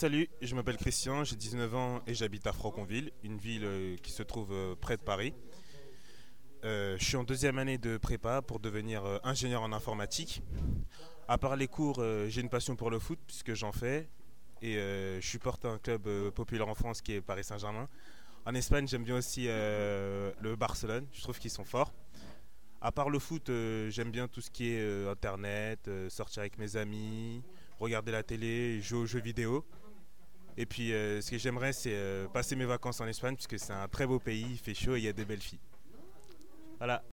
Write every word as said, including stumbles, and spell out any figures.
Salut, je m'appelle Christian, j'ai dix-neuf ans et j'habite à Franconville, une ville euh, qui se trouve euh, près de Paris. Euh, je suis en deuxième année de prépa pour devenir euh, ingénieur en informatique. À part les cours, euh, j'ai une passion pour le foot puisque j'en fais et euh, je supporte un club euh, populaire en France qui est Paris Saint-Germain. En Espagne, j'aime bien aussi euh, le Barcelone, je trouve qu'ils sont forts. À part le foot, euh, j'aime bien tout ce qui est euh, internet, euh, sortir avec mes amis, regarder la télé, jouer aux jeux vidéo. Et puis euh, ce que j'aimerais c'est euh, passer mes vacances en Espagne puisque c'est un très beau pays, il fait chaud et il y a des belles filles. Voilà.